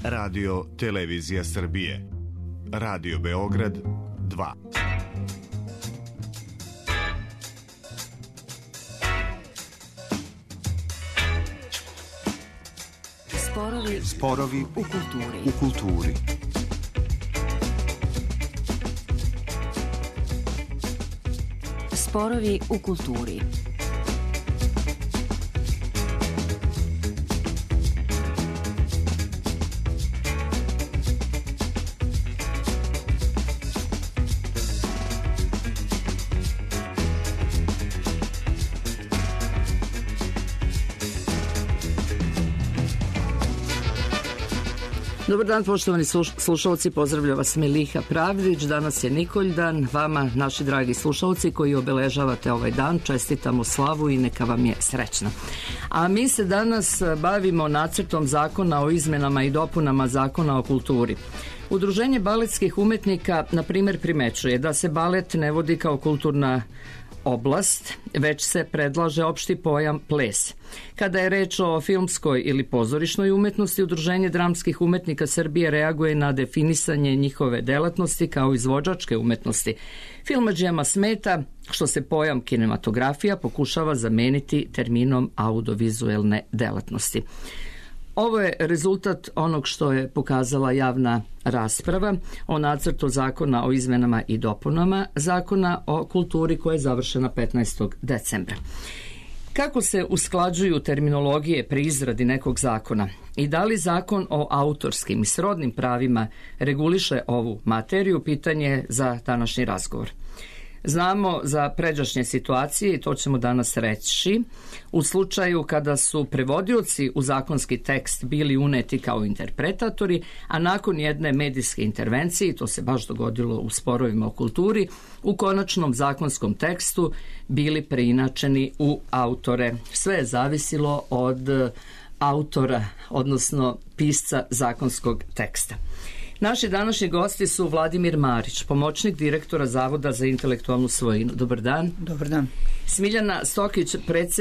Radio Televizija Srbije. Radio Beograd 2. Sporovi u kulturi. Sporovi u kulturi. Dobar dan, poštovani slušalci, pozdravlja vas Miliha Pravdić. Danas je Nikoljdan. Vama, naši dragi slušalci koji obeležavate ovaj dan, čestitamo slavu i neka vam je srećna. A mi se danas bavimo nacrtom zakona o izmenama i dopunama Zakona o kulturi. Udruženje baletskih umetnika, na primjer, primećuje da se balet ne vodi kao kulturna oblast, već se predlaže opšti pojam ples. Kada je reč o filmskoj ili pozorišnoj umetnosti, Udruženje dramskih umetnika Srbije reaguje na definisanje njihove delatnosti kao izvođačke umetnosti. Filmadžijama smeta što se pojam kinematografija pokušava zameniti terminom audiovizuelne delatnosti. Ovo je rezultat onog što je pokazala javna rasprava o nacrtu zakona o izmenama i dopunama Zakona o kulturi koja je završena 15. decembra. Kako se usklađuju terminologije pri izradi nekog zakona i da li zakon o autorskim i srodnim pravima reguliše ovu materiju, pitanje je za današnji razgovor. Znamo za pređašnje situacije, i to ćemo danas reći, u slučaju kada su prevodioci u zakonski tekst bili uneti kao interpretatori, a nakon jedne medijske intervencije, to se baš dogodilo u sporovima o kulturi, u konačnom zakonskom tekstu bili preinačeni u autore. Sve je zavisilo od autora, odnosno pisca zakonskog teksta. Naši današnji gosti su Vladimir Marić, pomoćnik direktora Zavoda za intelektualnu svojinu. Dobar dan. Dobar dan. Smiljana Stokić,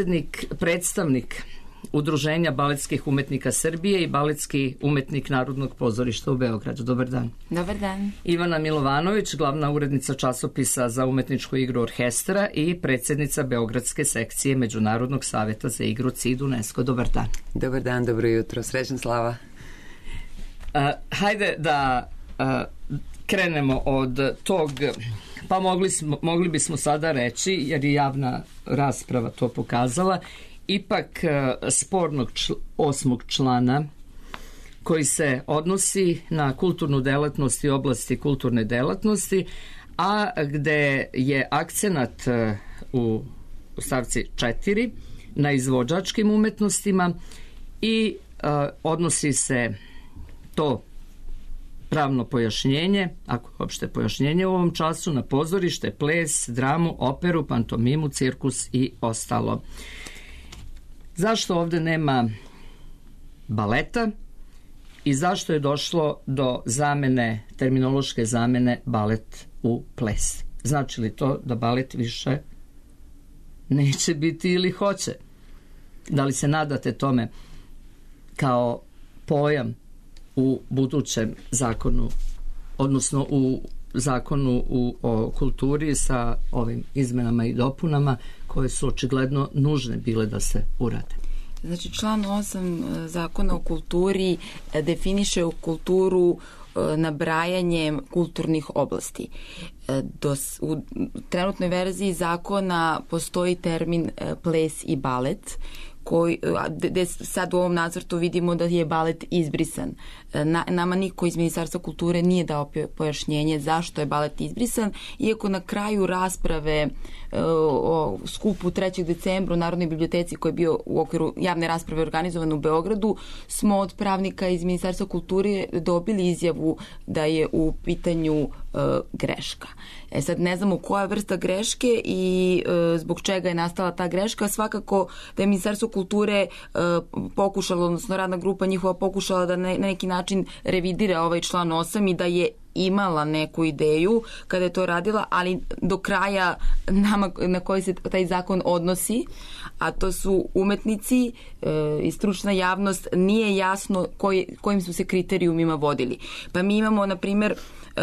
predstavnik Udruženja baletskih umetnika Srbije i baletski umetnik Narodnog pozorišta u Beogradu. Dobar dan. Dobar dan. Ivana Milovanović, glavna urednica časopisa za umetničku igru Orhestra i predsjednica Beogradske sekcije Međunarodnog saveta za igru CID UNESCO. Dobar dan. Dobar dan, dobro jutro. Srećna slava. Hajde da krenemo od tog, pa mogli bismo sada reći, jer je javna rasprava to pokazala, ipak spornog 8. člana koji se odnosi na kulturnu delatnost i oblasti kulturne delatnosti, a gde je akcenat u stavci 4 na izvođačkim umetnostima i odnosi se to pravno pojašnjenje, ako je uopšte pojašnjenje u ovom času, na pozorište, ples, dramu, operu, pantomimu, cirkus i ostalo. Zašto ovde nema baleta i zašto je došlo do zamene, terminološke zamene balet u ples? Znači li to da balet više neće biti ili hoće? Da li se nadate tome kao pojam u budućem zakonu, odnosno u zakonu o kulturi sa ovim izmenama i dopunama koje su očigledno nužne bile da se urade? Znači, član 8 Zakona o kulturi definiše kulturu nabrajanjem kulturnih oblasti. U trenutnoj verziji zakona postoji termin ples i balet, gde sad u ovom nacrtu vidimo da je balet izbrisan. Nama niko iz Ministarstva kulture nije dao pojašnjenje zašto je balet izbrisan, iako na kraju rasprave o skupu 3. decembra u Narodnoj biblioteci koji je bio u okviru javne rasprave organizovan u Beogradu, smo od pravnika iz Ministarstva kulture dobili izjavu da je u pitanju greška. Sad ne znamo koja vrsta greške i zbog čega je nastala ta greška. Svakako da je Ministarstvo kulture pokušalo, odnosno radna grupa njihova pokušala da na neki način revidira ovaj član 8 i da je imala neku ideju kada je to radila, ali do kraja nama na koji se taj zakon odnosi, a to su umetnici i stručna javnost, nije jasno kojim su se kriterijumima vodili. Pa mi imamo, na primjer,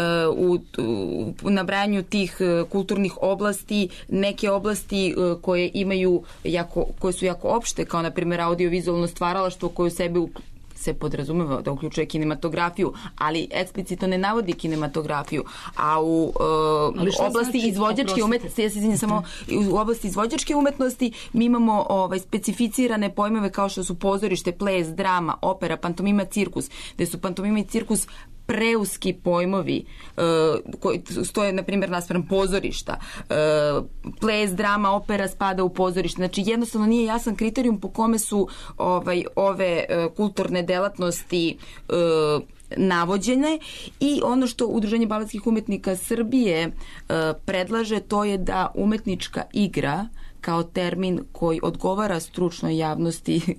u nabrajanju tih kulturnih oblasti neke oblasti koje su jako opšte, kao na primjer audiovizualno stvaralaštvo koje u sebi se podrazumeva da uključuje kinematografiju, ali eksplicitno ne navodi kinematografiju, a u oblasti izvođačke umetnosti, u oblasti izvođačke umetnosti mi imamo specificirane pojmove kao što su pozorište, ples, drama, opera, pantomima, cirkus, gde su pantomima i cirkus preuski pojmovi koji stoje, na primjer, naspram pozorišta. Ples, drama, opera spada u pozorište. Znači, jednostavno nije jasan kriterijum po kome su ove kulturne delatnosti navođene, i ono što Udruženje baletskih umetnika Srbije predlaže, to je da umetnička igra kao termin koji odgovara stručnoj javnosti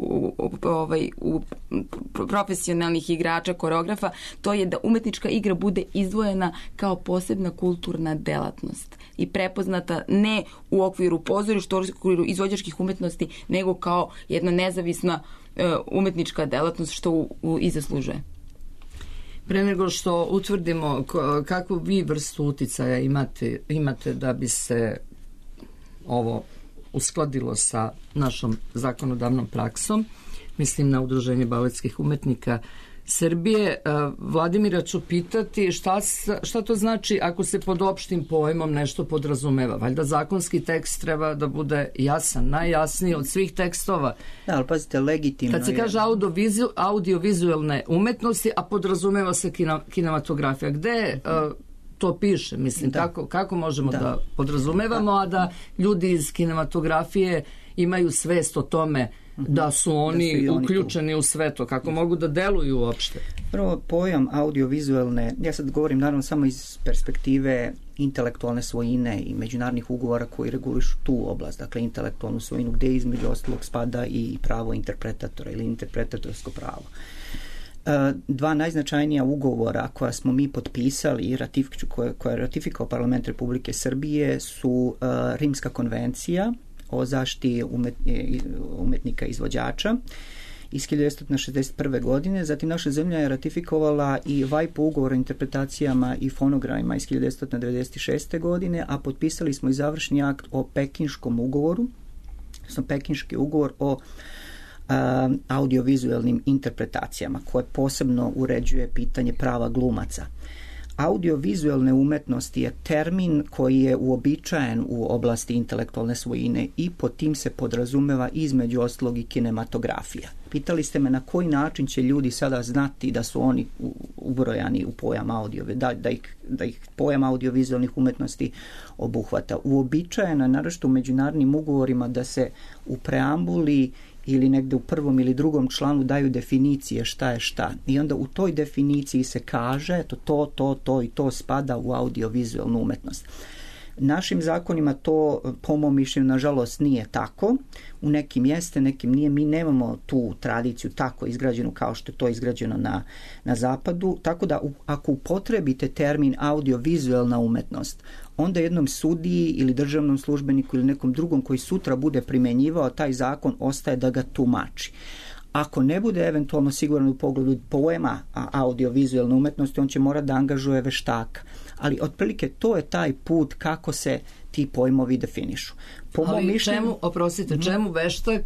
u profesionalnih igrača, koreografa, to je da umetnička igra bude izdvojena kao posebna kulturna delatnost i prepoznata ne u okviru pozorišta, u okviru izvođačkih umetnosti, nego kao jedna nezavisna umetnička delatnost, što i zaslužuje. Pre nego što utvrdimo kakvu vi vrstu uticaja imate da bi se ovo uskladilo sa našom zakonodavnom praksom, mislim na Udruženje baletskih umetnika Srbije, Vladimira ću pitati šta to znači ako se pod opštim pojmom nešto podrazumeva. Valjda zakonski tekst treba da bude jasan, najjasniji od svih tekstova. Da, ali pazite, legitimno. Kad se kaže audiovizualne umetnosti, a podrazumeva se kinematografija, gde to piše, mislim, kako možemo da podrazumevamo, a da ljudi iz kinematografije imaju svest o tome da su oni uključeni u sve to, kako mogu da deluju uopšte? Prvo, pojam audiovizualne, ja sad govorim naravno samo iz perspektive intelektualne svojine i međunarodnih ugovora koji regulišu tu oblast, dakle intelektualnu svojinu, gde između ostalog spada i pravo interpretatora ili interpretatorsko pravo. Dva najznačajnija ugovora koja smo mi potpisali i koja je ratifikao Parlament Republike Srbije su Rimska konvencija o zaštiti umetnika izvođača iz 1961. godine. Zatim naša zemlja je ratifikovala i WIPO ugovor o interpretacijama i fonogramima iz 1996. godine, a potpisali smo i završni akt o Pekinškom ugovoru, Pekinški ugovor o audiovizualnim interpretacijama koje posebno uređuje pitanje prava glumaca. Audiovizualne umetnosti je termin koji je uobičajen u oblasti intelektualne svojine i pod tim se podrazumeva između ostalog i kinematografija. Pitali ste me na koji način će ljudi sada znati da su oni ubrojani u pojam da ih pojam audiovizualnih umetnosti obuhvata. Uobičajeno je, naročito u međunarodnim ugovorima, da se u preambuli ili negde u prvom ili drugom članu daju definicije šta je šta. I onda u toj definiciji se kaže to i to spada u audiovizualnu umetnost. Našim zakonima to, po mom mišljenju, nažalost nije tako. U nekim jeste, nekim nije. Mi nemamo tu tradiciju tako izgrađenu kao što je to izgrađeno na zapadu. Tako da ako upotrebite termin audiovizualna umetnost, onda jednom sudiji ili državnom službeniku ili nekom drugom koji sutra bude primenjivao taj zakon ostaje da ga tumači. Ako ne bude eventualno siguran u pogledu pojma audiovizualne umetnosti, on će morati da angažuje veštaka. Ali otprilike to je taj put kako se ti pojmovi definišu. Ali čemu veštak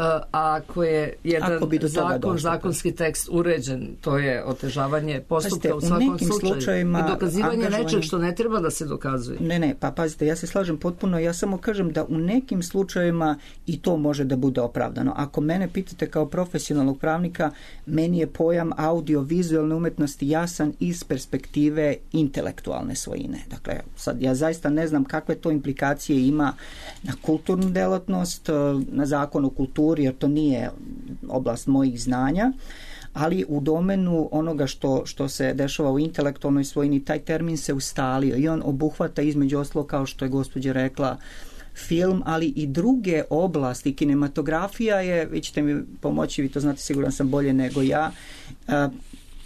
ako je jedan zakonski tekst uređen? To je otežavanje postupka u svakom slučaju. I dokazivanje nečeg što ne treba da se dokazuje. Ne, pa pazite, ja se slažem potpuno, ja samo kažem da u nekim slučajevima i to može da bude opravdano. Ako mene pitate kao profesionalnog pravnika, meni je pojam audiovizualne umetnosti jasan iz perspektive intelektualne svojine. Dakle, sad ja zaista ne znam kakve to implikacije ima na kulturnu delatnost, na zakon o kulturi, jer to nije oblast mojih znanja, ali u domenu onoga što se dešava u intelektualnoj svojini, taj termin se ustalio i on obuhvata između ostalog, kao što je gospođa rekla, film, ali i druge oblasti. Kinematografija je, vi ćete mi pomoći, vi to znate, siguran sam bolje nego ja,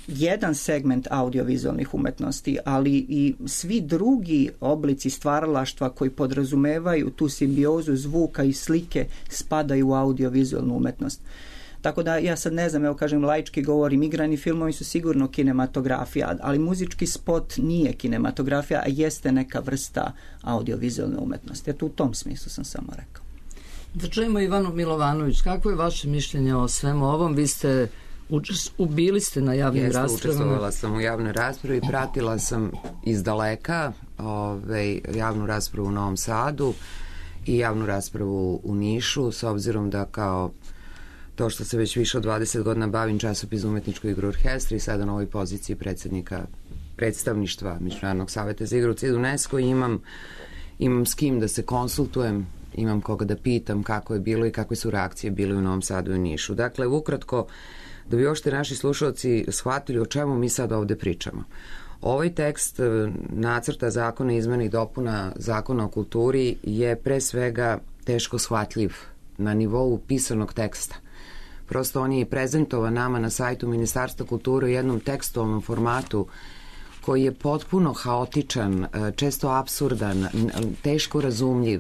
jedan segment audiovizualnih umetnosti, ali i svi drugi oblici stvaralaštva koji podrazumevaju tu simbiozu zvuka i slike spadaju u audiovizualnu umetnost. Tako da ja sad ne znam, evo kažem laički govorim, igrani filmovi su sigurno kinematografija, ali muzički spot nije kinematografija, a jeste neka vrsta audiovizualne umetnosti. Eto u tom smislu sam samo rekao. Da čujemo Ivanu Milovanović, kako je vaše mišljenje o svemu ovom? Vi ste bili ste na javnim raspravama. Učestvovala sam u javnoj raspravi, pratila sam iz daleka javnu raspravu u Novom Sadu i javnu raspravu u Nišu, s obzirom da kao to što se već više od 20 godina bavim časopis umetničkoj igru orkestra i sada na ovoj poziciji predstavništva Međunarodnog saveta za igru CID UNESCO imam s kim da se konsultujem, imam koga da pitam kako je bilo i kakve su reakcije bile u Novom Sadu i Nišu. Dakle, ukratko, da bi ošte naši slušalci shvatili o čemu mi sad ovde pričamo. Ovaj tekst nacrta zakona izmena i dopuna Zakona o kulturi je pre svega teško shvatljiv na nivou pisanog teksta. Prosto on je prezentovan nama na sajtu Ministarstva kulture u jednom tekstualnom formatu koji je potpuno haotičan, često apsurdan, teško razumljiv.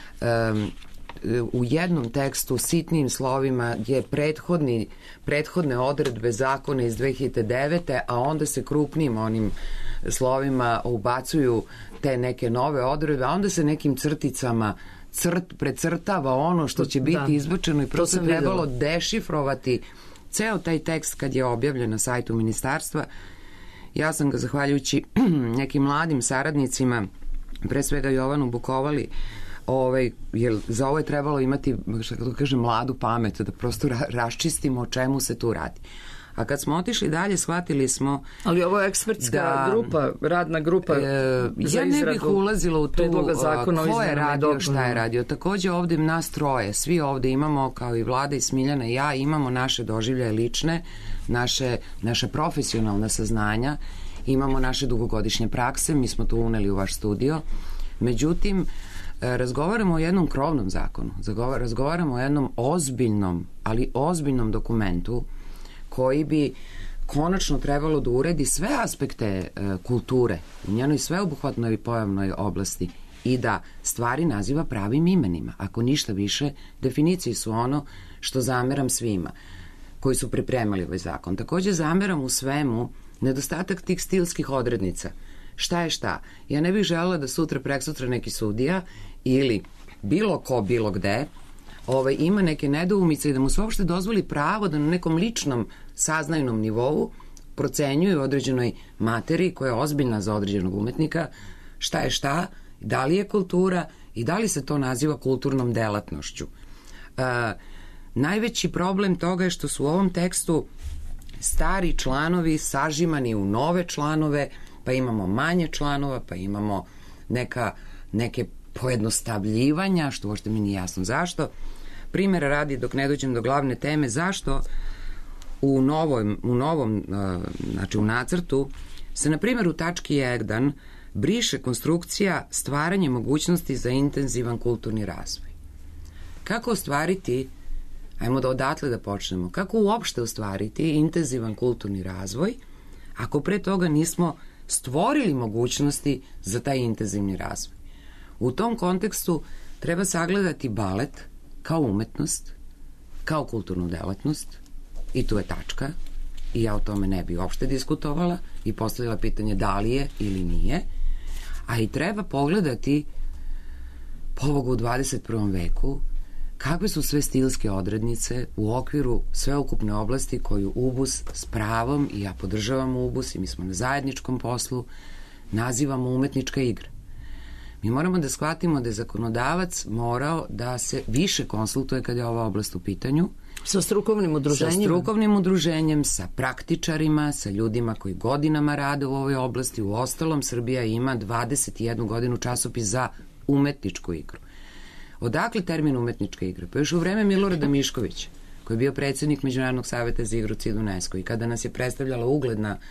U jednom tekstu sitnim slovima je prethodne odredbe zakona iz 2009. a onda se krupnim onim slovima ubacuju te neke nove odredbe, a onda se nekim crticama precrtava ono što će biti izbačeno i prosto trebalo dešifrovati ceo taj tekst kad je objavljen na sajtu ministarstva. Ja sam ga, zahvaljujući nekim mladim saradnicima, pre svega Jovanu Bukovali, jer za ovo je trebalo imati, kako kažem, mladu pamet, da prosto raščistimo o čemu se tu radi. A kad smo otišli dalje, shvatili smo... Ali ovo je ekspertska grupa, radna grupa za izradu. Ja ne bih ulazila u tu ko je radio, šta je radio. Takođe ovde nas troje, svi ovde imamo, kao i Vlada i Smiljana i ja, imamo naše doživljaje lične, naše profesionalne saznanja, imamo naše dugogodišnje prakse, mi smo to uneli u vaš studio. Međutim, razgovaramo o jednom krovnom zakonu, razgovaramo o jednom ozbiljnom, ali ozbiljnom dokumentu koji bi konačno trebalo da uredi sve aspekte kulture u njenoj sveobuhvatnoj pojavnoj oblasti i da stvari naziva pravim imenima. Ako ništa više, definicije su ono što zameram svima koji su pripremali ovaj zakon. Takođe zameram u svemu nedostatak tih stilskih odrednica. Šta je šta? Ja ne bih želela da sutra, preksutra neki sudija ili bilo ko, bilo gde, ima neke nedoumice i da mu se uopšte dozvoli pravo da na nekom ličnom saznajnom nivou procenjuju u određenoj materiji koja je ozbiljna za određenog umetnika, šta je šta, da li je kultura i da li se to naziva kulturnom delatnošću. Najveći problem toga je što su u ovom tekstu stari članovi sažimani u nove članove, pa imamo manje članova, pa imamo neke pojednostavljivanja, što uopšte mi nije jasno zašto. Primjera radi, dok ne dođem do glavne teme, zašto u novom, znači u nacrtu, se na primjer u tački 1 briše konstrukcija stvaranje mogućnosti za intenzivan kulturni razvoj. Kako ostvariti, ajmo da odatle da počnemo, kako uopšte ostvariti intenzivan kulturni razvoj ako pre toga nismo stvorili mogućnosti za taj intenzivni razvoj. U tom kontekstu treba sagledati balet kao umetnost, kao kulturnu delatnost i tu je tačka i ja o tome ne bi uopšte diskutovala i postavila pitanje da li je ili nije, a i treba pogledati pobogu u 21. veku kakve su sve stilske odrednice u okviru sveukupne oblasti koju UBUS s pravom, i ja podržavam UBUS i mi smo na zajedničkom poslu, nazivamo umetnička igra. Mi moramo da shvatimo da je zakonodavac morao da se više konsultuje kada je ova oblast u pitanju. Sa strukovnim udruženjima? Sa strukovnim udruženjem, sa praktičarima, sa ljudima koji godinama rade u ovoj oblasti. U ostalom, Srbija ima 21 godinu časopis za umetničku igru. Odakle termin umetnička igra? Pa još u vreme Milorada Miškovića, koji je bio predsjednik Međunarodnog saveta za igru CID UNESCO i kada nas je predstavljala ugledna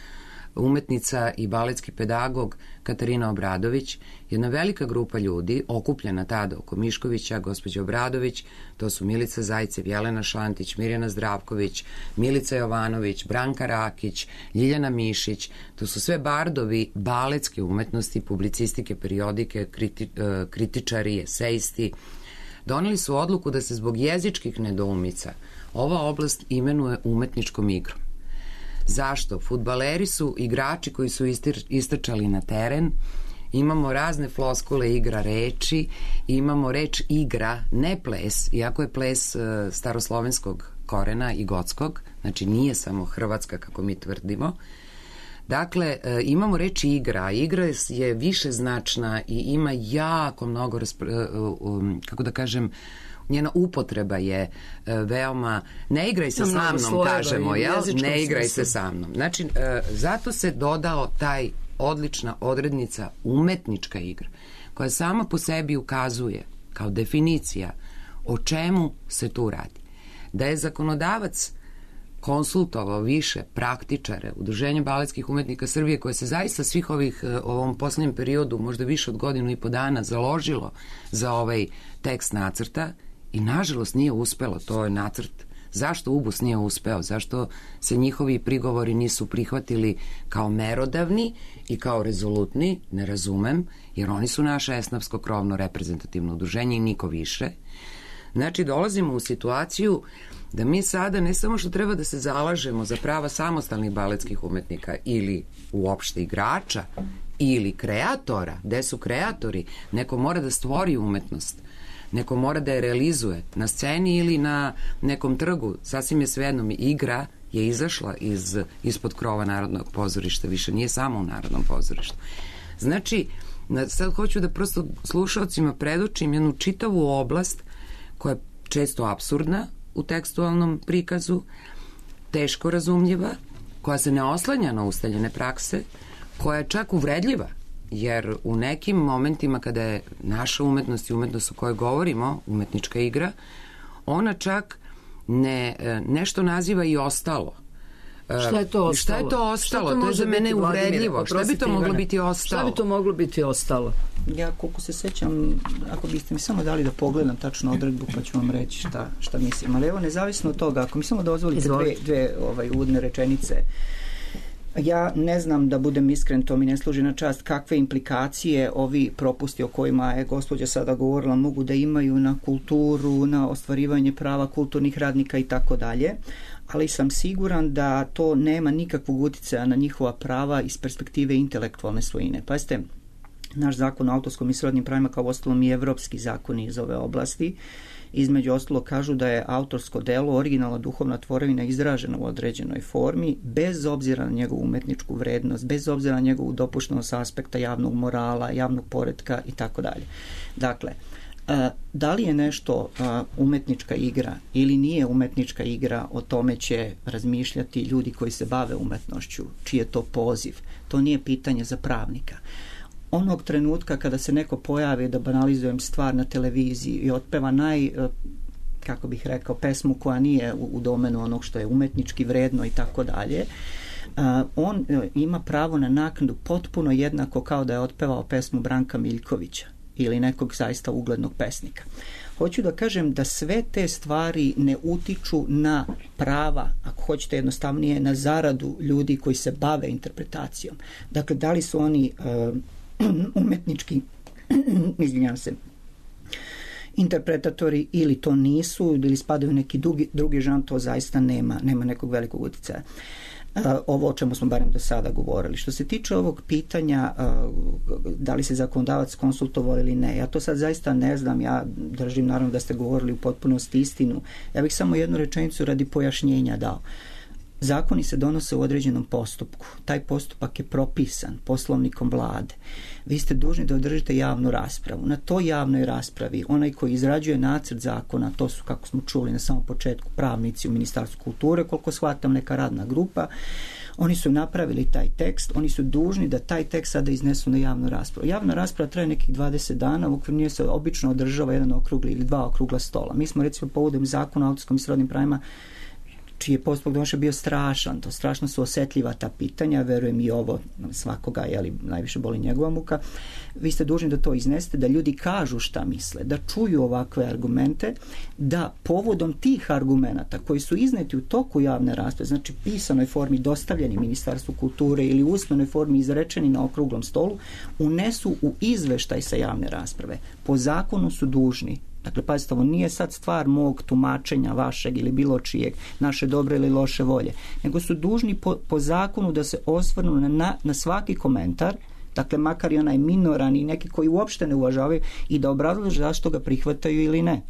umetnica i baletski pedagog Katarina Obradović, jedna velika grupa ljudi okupljena tada oko Miškovića, gospođa Obradović, to su Milica Zajcev, Jelena Šantić, Mirjana Zdravković, Milica Jovanović, Branka Rakić, Ljiljana Mišić, to su sve bardovi baletske umetnosti, publicistike, periodike, kritičari, esejisti. Doneli su odluku da se zbog jezičkih nedoumica ova oblast imenuje umetničkom igrom. Zašto? Fudbaleri su igrači koji su istrčali na teren, imamo razne floskule, igra reči, imamo reč igra, ne ples, iako je ples staroslovenskog korena i gotskog, znači nije samo hrvatska kako mi tvrdimo. Dakle, imamo reč igra. Igra je višeznačna i ima jako mnogo, kako da kažem, njena upotreba je veoma, ne igraj se sa mnom, kažemo, jel? Ne igraj se sa mnom. Znači, zato se dodao taj odlična odrednica umetnička igra, koja sama po sebi ukazuje kao definicija o čemu se tu radi. Da je zakonodavac konsultovao više praktičare, Udruženje baletskih umetnika Srbije, koje se zaista svih ovih, ovom poslednjem periodu, možda više od 1.5 dana, založilo za ovaj tekst nacrta i nažalost nije uspelo, to je nacrt. Zašto UBUS nije uspeo? Zašto se njihovi prigovori nisu prihvatili kao merodavni i kao rezolutni? Ne razumem, jer oni su naše esnafsko krovno reprezentativno udruženje i niko više. Znači, dolazimo u situaciju da mi sada ne samo što treba da se zalažemo za prava samostalnih baletskih umetnika ili uopšte igrača ili kreatora, gde su kreatori, neko mora da stvori umetnost, neko mora da je realizuje na sceni ili na nekom trgu, sasvim je svejedno, igra je izašla ispod krova Narodnog pozorišta, više nije samo u Narodnom pozorištu. Znači, sad hoću da prosto slušalcima predočim jednu čitavu oblast koja je često apsurdna u tekstualnom prikazu, teško razumljiva, koja se ne oslanja na ustaljene prakse, koja je čak uvredljiva, jer u nekim momentima kada je naša umetnost i umetnost o kojoj govorimo, umetnička igra, ona čak nešto naziva i ostalo. Šta je to ostalo? Šta je to ostalo? To je za mene uvredljivo. Šta bi to moglo biti ostalo? Šta bi to moglo biti ostalo? Ja koliko se sećam, ako biste mi samo dali da pogledam tačno odredbu, pa ću vam reći šta mislim. Ali evo, nezavisno od toga, ako mi samo dozvolite dve uvodne rečenice, ja ne znam, da budem iskren, to mi ne služi na čast, kakve implikacije ovi propusti o kojima je gospođa sada govorila mogu da imaju na kulturu, na ostvarivanje prava kulturnih radnika i tako dalje, ali sam siguran da to nema nikakvog uticaja na njihova prava iz perspektive intelektualne svojine. Pazite, naš zakon o autorskom i srodnim pravima, kao ostalom i evropski zakoni iz ove oblasti, između ostalo kažu da je autorsko delo originalna duhovna tvorevina izražena u određenoj formi, bez obzira na njegovu umetničku vrednost, bez obzira na njegovu dopuštenost aspekta javnog morala, javnog poretka i tako dalje. Dakle, da li je nešto umetnička igra ili nije umetnička igra, o tome će razmišljati ljudi koji se bave umetnošću, čiji je to poziv. To nije pitanje za pravnika. Onog trenutka kada se neko pojavi, da banalizujem stvar, na televiziji i otpeva kako bih rekao, pesmu koja nije u domenu onog što je umetnički vredno i tako dalje, on ima pravo na naknadu potpuno jednako kao da je otpevao pesmu Branka Miljkovića ili nekog zaista uglednog pesnika. Hoću da kažem da sve te stvari ne utiču na prava, ako hoćete jednostavnije, na zaradu ljudi koji se bave interpretacijom. Dakle, da li su oni umetnički interpretatori ili to nisu, ili spadaju neki drugi žan, to zaista nema nekog velikog uticaja. Ovo o čemu smo barem do sada govorili. Što se tiče ovog pitanja da li se zakonodavac konsultovao ili ne, ja to sad zaista ne znam, ja držim naravno da ste govorili u potpunosti istinu. Ja bih samo jednu rečenicu radi pojašnjenja dao. Zakoni se donose u određenom postupku. Taj postupak je propisan poslovnikom vlade. Vi ste dužni da održite javnu raspravu. Na toj javnoj raspravi onaj koji izrađuje nacrt zakona, to su, kako smo čuli na samom početku, pravnici u Ministarstvu kulture, koliko shvatam neka radna grupa, oni su napravili taj tekst, oni su dužni da taj tekst sada iznesu na javnu raspravu. Javna rasprava traje nekih 20 dana, u okviru nje se obično održava jedan okrugli ili dva okrugla stola. Mi smo recimo povodom zakona o autorskom i srodnim pravima čiji je postupak donošenja bio strašan. To strašno su osetljiva ta pitanja, verujem i ovo svakoga, najviše boli njegova muka. Vi ste dužni da to iznesete, da ljudi kažu šta misle, da čuju ovakve argumente, da povodom tih argumenata koji su izneti u toku javne rasprave, znači pisanoj formi dostavljeni Ministarstvu kulture ili usmenoj formi izrečeni na okruglom stolu, unesu u izveštaj sa javne rasprave. Po zakonu su dužni. Dakle, pazite, ovo nije sad stvar mog tumačenja, vašeg ili bilo čijeg, naše dobre ili loše volje, nego su dužni po zakonu da se osvrnu na svaki komentar, dakle, makar i onaj minoran i neki koji uopšte ne uvažavaju, i da obrazlože zašto ga prihvataju ili ne.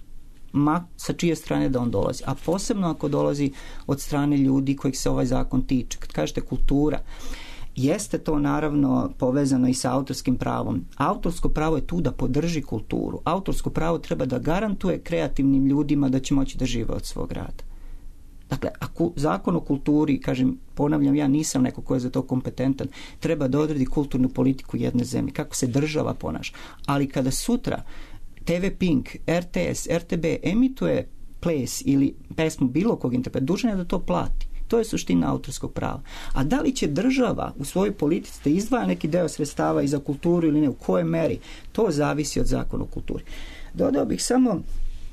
Sa čije strane da on dolazi. A posebno ako dolazi od strane ljudi kojih se ovaj zakon tiče. Kad kažete kultura, jeste to naravno povezano i sa autorskim pravom. Autorsko pravo je tu da podrži kulturu. Autorsko pravo treba da garantuje kreativnim ljudima da će moći da žive od svog rada. Dakle, ako zakon o kulturi, kažem, ponavljam, ja nisam neko ko je za to kompetentan, treba da odredi kulturnu politiku jedne zemlje, kako se država ponaša. Ali kada sutra TV Pink, RTS, RTB emituje ples ili pesmu bilo kog interpreta, dužan je da to plati. To je suština autorskog prava. A da li će država u svojoj politici da izdvaja neki deo sredstava i za kulturu ili ne, u kojoj meri, to zavisi od zakona o kulturi. Dodao bih samo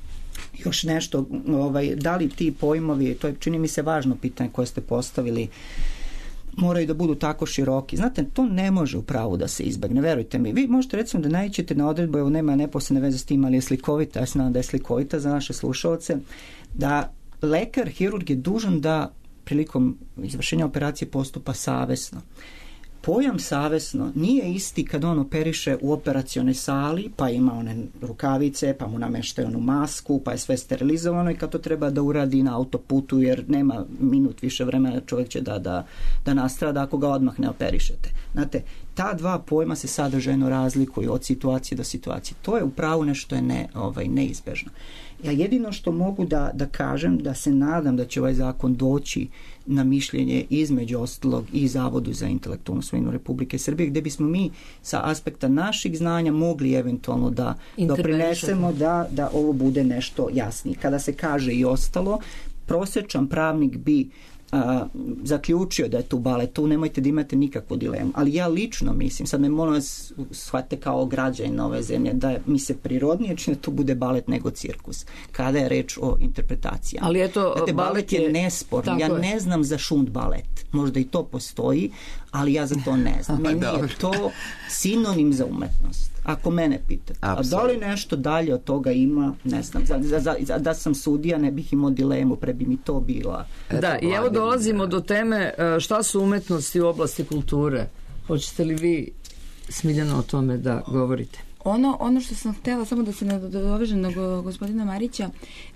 još nešto, da li ti pojmovi, to je, čini mi se, važno pitanje koje ste postavili, moraju da budu tako široki. Znate, to ne može u pravu da se izbegne, verujte mi. Vi možete recimo da naiđete na odredbu, evo nema neposredne veze s tim, ali je slikovita, ja se nadam da je slikovita za naše slušalce, da lekar, hirurg je dužan da prilikom izvršenja operacije postupa savesno. Pojam savesno nije isti kad on operiše u operacionoj sali, pa ima one rukavice, pa mu nameštaju onu masku, pa je sve sterilizovano, i kad to treba da uradi na autoputu, jer nema minut više vremena, čovjek će da nastrada ako ga odmah ne operišete. Znate, ta dva pojma se sadržajno razlikuju od situacije do situacije. To je upravo nešto je neizbežno. Ja jedino što mogu da kažem, da se nadam da će ovaj zakon doći na mišljenje između ostalog i Zavodu za intelektualnu svojinu Republike Srbije, gde bismo mi sa aspekta naših znanja mogli eventualno da doprinesemo da ovo bude nešto jasnije. Kada se kaže i ostalo, prosječan pravnik bi zaključio da je tu balet, tu nemojte da imate nikakvu dilemu. Ali ja lično mislim, sad me molim vas shvatite kao građanin ove zemlje, da mi se prirodnije čini da tu bude balet nego cirkus, kada je reč o interpretacijama. Ali eto, znate, balet je nesporno. Ja ne znam za šund balet. Možda i to postoji, ali ja za to ne znam. Meni je to sinonim za umetnost. Ako mene pitate. A da li nešto dalje od toga ima, ne znam. Da sam sudija, ne bih imao dilemu, pre bi mi to bila. Da, i evo dolazimo do teme šta su umetnosti u oblasti kulture. Hoćete li vi, Smiljana, o tome da govorite? Ono što sam htjela, samo da se nadovežem na gospodina Marića,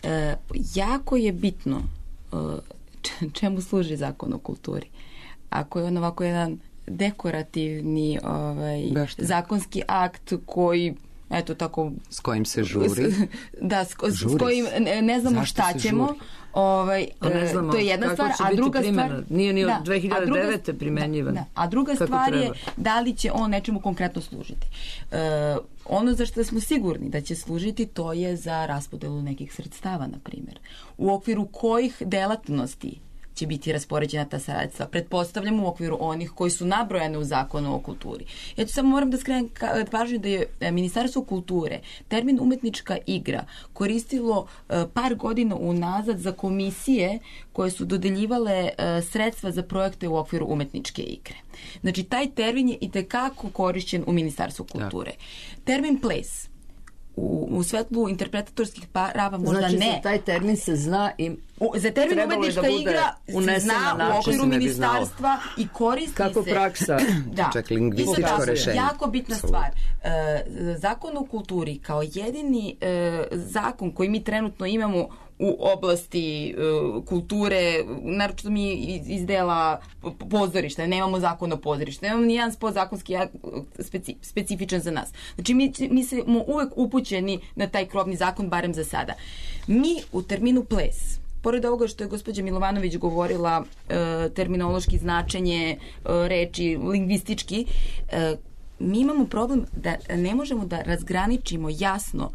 jako je bitno čemu služi zakon o kulturi. Ako je on ovako jedan dekorativni zakonski akt koji, eto tako, s kojim se žuri, da, s kojim ne znamo šta ćemo, to je jedna stvar, a druga stvar nije ni od 2009. primjenjivan. A druga stvar je da li će on nečemu konkretno služiti. Ono za što smo sigurni da će služiti, to je za raspodelu nekih sredstava, na primjer. U okviru kojih delatnosti će biti raspoređena ta sredstva. Pretpostavljamo u okviru onih koji su nabrojane u zakonu o kulturi. Ja ću samo moram da skrenem pažnju da je Ministarstvo kulture termin umetnička igra koristilo par godina unazad za komisije koje su dodeljivale sredstva za projekte u okviru umetničke igre. Znači, taj termin je itekako korišćen u Ministarstvu kulture. Termin ples u svetlu interpretatorskih prava možda znači, ne. Znači, taj termin se zna i za termin umetnička igra se zna u okviru ministarstva i koristi kako se. Praksa. Da. Čak lingvističko rešenje. Jako bitna stvar. Zakon o kulturi kao jedini zakon koji mi trenutno imamo u oblasti kulture, naročito mi iz dela pozorišta, nemamo zakon o pozorištu, nemamo ni jedan podzakonski specifičan za nas. Znači mi smo uvek upućeni na taj krovni zakon, barem za sada. Mi u terminu ples, pored ovoga što je gospođa Milovanović govorila, terminološki značenje reči, lingvistički, mi imamo problem da ne možemo da razgraničimo jasno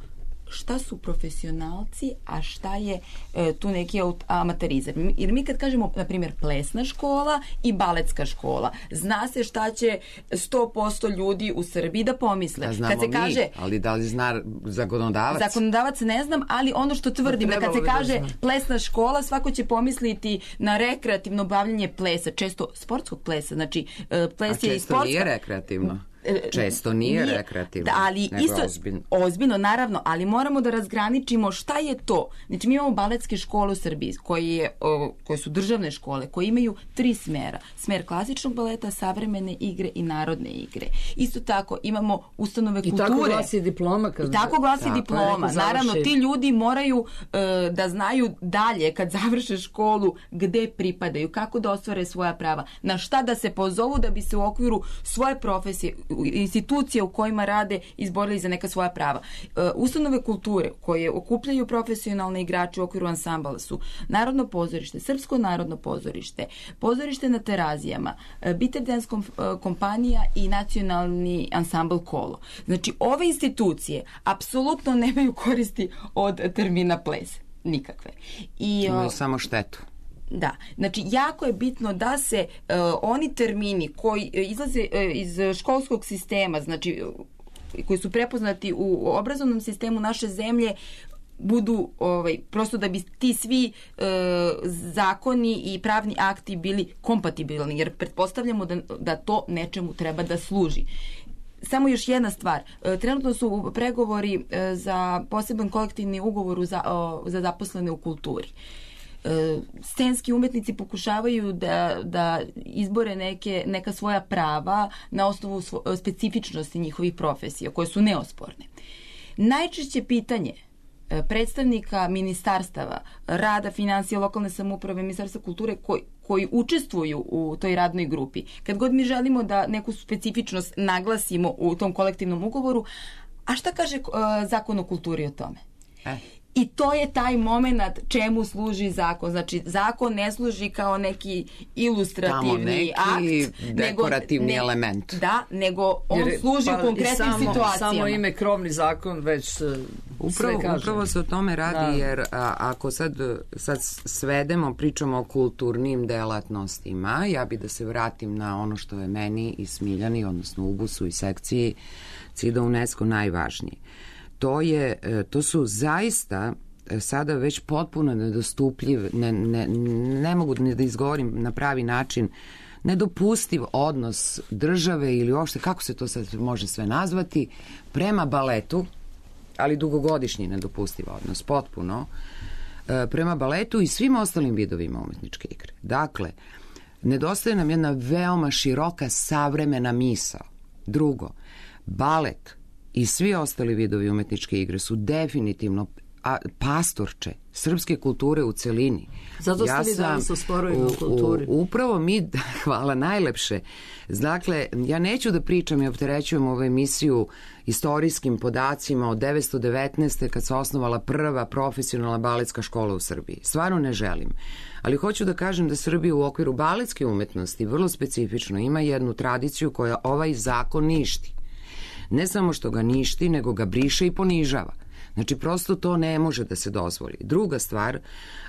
šta su profesionalci, a šta je tu neki amaterizam. Jer mi kad kažemo, na primjer, plesna škola i baletska škola, zna se šta će 100% ljudi u Srbiji da pomisle. Da znamo kad se kaže, mi, ali da li zna zakonodavac? Zakonodavac ne znam, ali ono što tvrdim, da kad se kaže plesna škola, svako će pomisliti na rekreativno bavljanje plesa, često sportskog plesa, znači ples je i sportska... A često nije rekreativno. Često nije rekreativno, ali nego isto, ozbiljno, naravno, ali moramo da razgraničimo šta je to. Znači, mi imamo baletske škole u Srbiji, koje su državne škole, koje imaju 3 smera. Smer klasičnog baleta, savremene igre i narodne igre. Isto tako, imamo ustanove kulture. I tako glasi diploma. I tako glasi diploma. Naravno, ti ljudi moraju da znaju dalje, kad završe školu, gde pripadaju, kako da ostvare svoja prava, na šta da se pozovu da bi se u okviru svoje profesije, institucije u kojima rade, izborili za neka svoja prava. Ustanove kulture koje okupljaju profesionalne igrače u okviru ansambala su Narodno pozorište, Srpsko narodno pozorište, pozorište na Terazijama, Biter Dance kompanija i Nacionalni ansambl Kolo. Znači, ove institucije apsolutno nemaju koristi od termina ples. Nikakve. Imaju samo štetu. Da, znači jako je bitno da se oni termini koji izlaze iz školskog sistema, znači koji su prepoznati u obrazovnom sistemu naše zemlje, budu prosto da bi ti svi zakoni i pravni akti bili kompatibilni, jer pretpostavljamo da to nečemu treba da služi. Samo još jedna stvar. Trenutno su pregovori za poseban kolektivni ugovor za zaposlene u kulturi. Scenski umetnici pokušavaju da izbore neka svoja prava na osnovu specifičnosti njihovih profesija, koje su neosporne. Najčešće pitanje predstavnika ministarstava, rada, financija, lokalne samouprave, ministarstva kulture koji učestvuju u toj radnoj grupi, kad god mi želimo da neku specifičnost naglasimo u tom kolektivnom ugovoru, a šta kaže Zakon o kulturi o tome? I to je taj moment čemu služi zakon. Znači, zakon ne služi kao neki ilustrativni akt. Dekorativni element. Da, nego on služi u konkretnim situacijama. Samo ime krovni zakon već sve kaže. Upravo se o tome radi, jer ako sad svedemo, pričamo o kulturnim delatnostima, ja bi da se vratim na ono što je meni i Smiljani, odnosno Ubusu i sekciji CIDA UNESCO najvažnije. To su zaista sada već potpuno nedostupljiv, ne mogu ni da izgovorim na pravi način, nedopustiv odnos države ili uopšte, kako se to sad može sve nazvati, prema baletu, ali dugogodišnji nedopustiv odnos, potpuno, prema baletu i svim ostalim vidovima umetničke igre. Dakle, nedostaje nam jedna veoma široka savremena misao. Drugo, balet i svi ostali vidovi umetničke igre su definitivno pastorče srpske kulture u celini. Zato ste vi danas u sporovima u kulturi. Upravo mi, hvala najlepše. Dakle, ja neću da pričam i opterećujem ovu emisiju istorijskim podacima od 919. kad se osnovala prva profesionalna baletska škola u Srbiji. Stvarno ne želim. Ali hoću da kažem da Srbija u okviru baletske umetnosti vrlo specifično ima jednu tradiciju koja ovaj zakon ništi. Ne samo što ga ništi, nego ga briše i ponižava. Znači, prosto to ne može da se dozvoli. Druga stvar,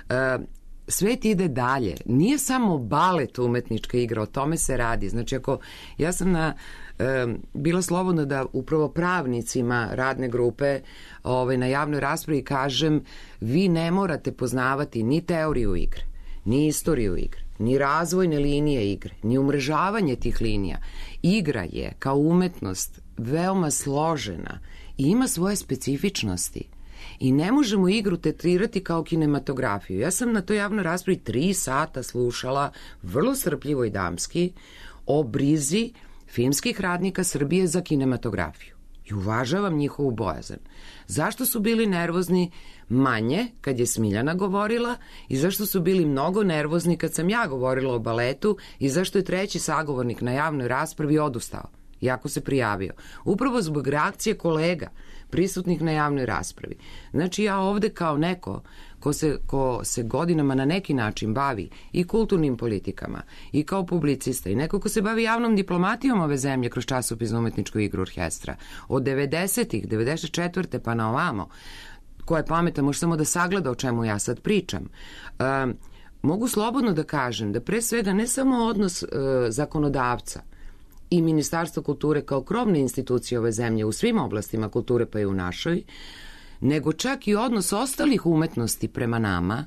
svet ide dalje. Nije samo balet umetnička igra, o tome se radi. Znači, ja sam bila slobodna da upravo pravnicima radne grupe na javnoj raspravi kažem, vi ne morate poznavati ni teoriju igre, ni istoriju igre, ni razvojne linije igre, ni umrežavanje tih linija. Igra je kao umetnost veoma složena i ima svoje specifičnosti. I ne možemo igru tretirati kao kinematografiju. Ja sam na toj javnoj raspravi 3 sata slušala, vrlo strpljivo i damski, o brizi filmskih radnika Srbije za kinematografiju. I uvažavam njihovu bojazan. Zašto su bili nervozni manje kad je Smiljana govorila i zašto su bili mnogo nervozni kad sam ja govorila o baletu i zašto je treći sagovornik na javnoj raspravi odustao? iako se prijavio. Upravo zbog reakcije kolega prisutnih na javnoj raspravi. Znači ja ovde kao neko ko se godinama na neki način bavi i kulturnim politikama i kao publicista i neko ko se bavi javnom diplomatijom ove zemlje kroz časopis za umetničku igru orkestra od 90-ih, 94. pa na ovamo, ko je pametan može samo da sagleda o čemu ja sad pričam. Mogu slobodno da kažem da pre svega ne samo odnos zakonodavca i Ministarstva kulture kao krovne institucije ove zemlje u svim oblastima kulture pa i u našoj, nego čak i odnos ostalih umetnosti prema nama,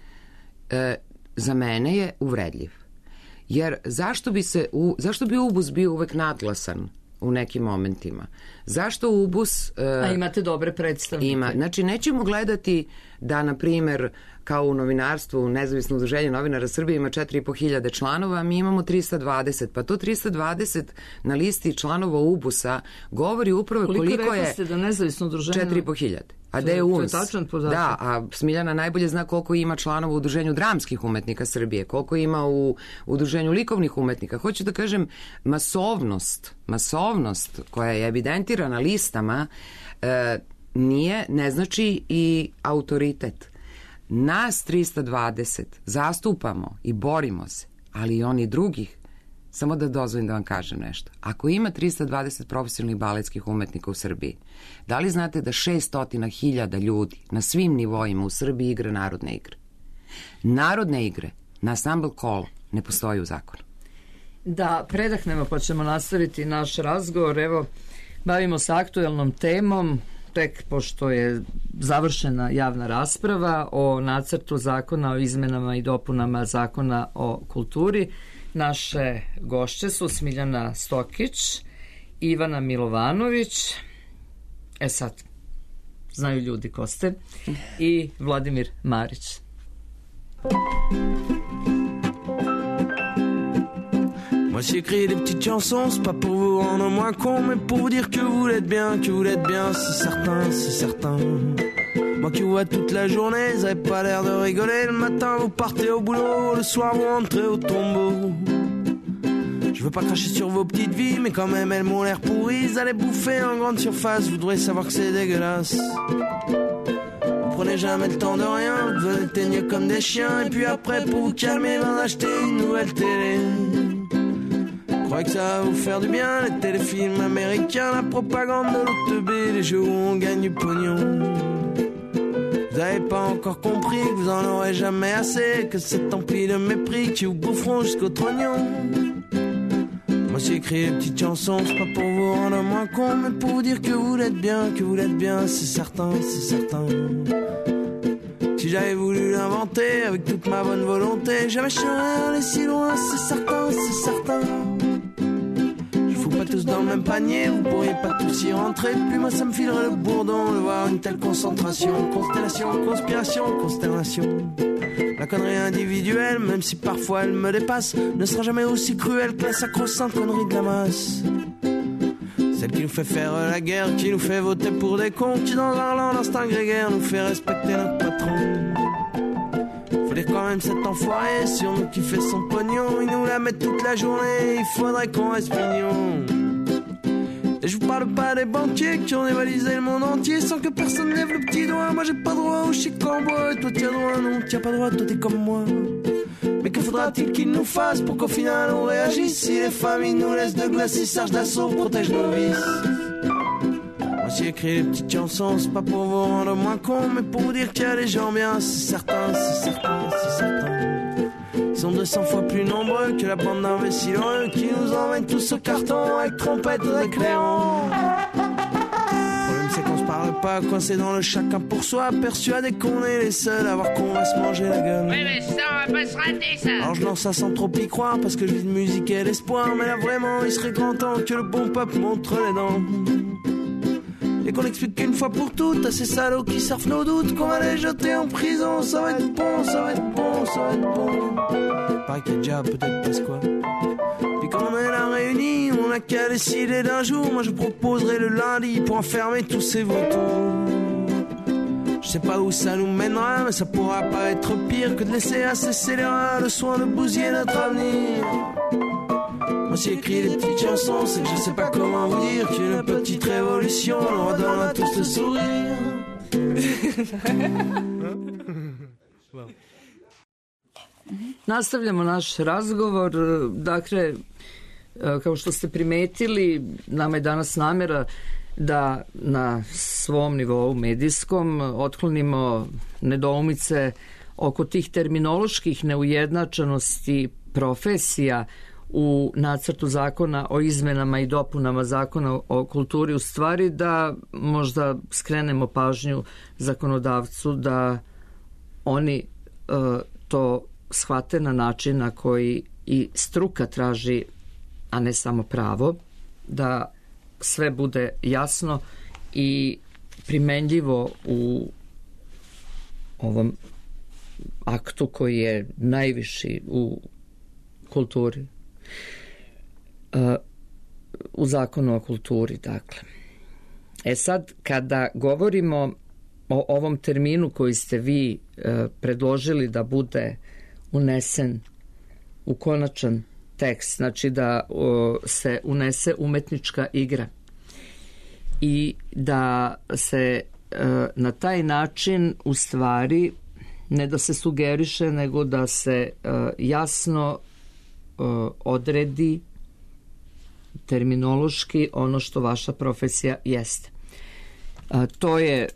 za mene je uvredljiv. Jer zašto bi ubus bio uvek nadglasan u nekim momentima? Zašto ubus... A imate dobre predstavnike. Ima. Znači, nećemo gledati da, na primer, kao u novinarstvu, u Nezavisno udruženje novinara Srbije ima 4.500 članova, mi imamo 320. Pa to 320 na listi članova ubusa govori upravo koliko je... Koliko rekli ste da Nezavisno udruženje... 4.500. A da je UNS? To je tačan podatak. Da, a Smiljana najbolje zna koliko ima članova u Udruženju dramskih umetnika Srbije, koliko ima u Udruženju likovnih umetnika. Hoću da kažem, masovnost koja je evidentirana listama ne znači i autoritet. Nas 320 zastupamo i borimo se, ali i oni drugih. Samo da dozvolim da vam kažem nešto. Ako ima 320 profesionalnih baletskih umetnika u Srbiji, da li znate da 600.000 ljudi na svim nivoima u Srbiji igra narodne igre? Narodne igre na ansambl kolo ne postoji u zakonu. Da predahnemo pa ćemo nastaviti naš razgovor. Evo, bavimo se aktuelnom temom, tek pošto je završena javna rasprava o nacrtu zakona o izmenama i dopunama zakona o kulturi. Naše gošće su Smiljana Stokić, Ivana Milovanović, sad znaju ljudi ko ste, i Vladimir Marić. Moi j'écris des petites chansons, c'est pas pour vous rendre moins con, mais pour vous dire que vous l'êtes bien, c'est certain, c'est certain. Moi qui vous vois toute la journée, vous avez pas l'air de rigoler. Le matin vous partez au boulot, le soir vous rentrez au tombeau. Je veux pas cracher sur vos petites vies, mais quand même elles m'ont l'air pourries. Vous allez bouffer en grande surface, vous devrez savoir que c'est dégueulasse. Vous prenez jamais le temps de rien, vous devenez teigneux comme des chiens. Et puis après pour vous calmer, vous en achetez une nouvelle télé. Je crois que ça va vous faire du bien, les téléfilms américains, la propagande de l'OTB, les jeux où on gagne du pognon. Vous avez pas encore compris que vous en aurez jamais assez, que c'est empli de mépris qui vous boufferont jusqu'au trognon. Moi j'ai écrit des petites chansons, c'est pas pour vous rendre moins con, mais pour vous dire que vous l'êtes bien, c'est certain, c'est certain. Si j'avais voulu l'inventer avec toute ma bonne volonté, jamais je serais allé si loin, c'est certain, c'est certain. Pas tous dans le même panier, vous pourriez pas tous y rentrer. Puis moi ça me filerait le bourdon de voir une telle concentration. Constellation, conspiration, consternation. La connerie individuelle, même si parfois elle me dépasse, ne sera jamais aussi cruelle que la sacro-sainte connerie de la masse. Celle qui nous fait faire la guerre, qui nous fait voter pour des cons, qui dans un land d'instinct grégaire nous fait respecter notre patron. Faut dire quand même cet enfoiré sur nous qui fait son pognon. Il nous la met toute la journée, il faudrait qu'on reste mignon. Et je vous parle pas des banquiers qui ont dévalisé le monde entier sans que personne lève le petit doigt. Moi j'ai pas droit au chic en bois, et toi t'as droit, non t'as pas droit, toi t'es comme moi. Mais que faudra-t-il qu'il nous fasse pour qu'au final on réagisse? Si les familles nous laissent de glace, si Serge Dassault protège nos vices. Moi j'ai écrit des petites chansons, c'est pas pour vous rendre moins con, mais pour vous dire qu'il y a des gens bien, c'est certain, c'est certain, c'est certain. Ils sont 200 fois plus nombreux que la bande d'imbéciles heureux qui nous emmènent tous au carton avec trompette et clairon. Le problème c'est qu'on se parle pas, coincés dans le chacun pour soi, persuadés qu'on est les seuls à voir qu'on va se manger la gueule. Oui mais ça on va pas se rater ça. Alors je lance ça sans trop y croire parce que je vis de musique et l'espoir, mais là vraiment il serait grand temps que le bon peuple montre les dents. Et qu'on explique qu'une fois pour toutes à ces salauds qui surfent nos doutes qu'on va les jeter en prison. Ça va être bon, ça va être bon, ça va être bon. Pareil qu'il y a déjà peut-être passe quoi. Puis quand on est là réunis, on n'a qu'à décider d'un jour. Moi je proposerai le lundi pour enfermer tous ces vautours. Je sais pas où ça nous mènera, mais ça pourra pas être pire que de laisser à ces scélérats le soin de bousiller notre avenir. Moi Moi j'ai écrit des petites chansons, c'est que je sais pas comment vous dire qu'une petite révolution leur donne à tous le sourire. Nastavljamo naš razgovor. Dakle, kao što ste primetili, nama je danas namjera da na svom nivou medijskom otklonimo nedoumice oko tih terminoloških neujednačenosti profesija u nacrtu zakona o izmenama i dopunama zakona o kulturi, u stvari da možda skrenemo pažnju zakonodavcu da oni to shvate na način na koji i struka traži, a ne samo pravo, da sve bude jasno i primenljivo u ovom aktu koji je najviši u kulturi, u zakonu o kulturi, dakle. Sad, kada govorimo o ovom terminu koji ste vi predložili da bude unesen u konačan tekst, znači da se unese umetnička igra i da se na taj način u stvari ne da se sugeriše, nego da se jasno odredi terminološki ono što vaša profesija jeste. To je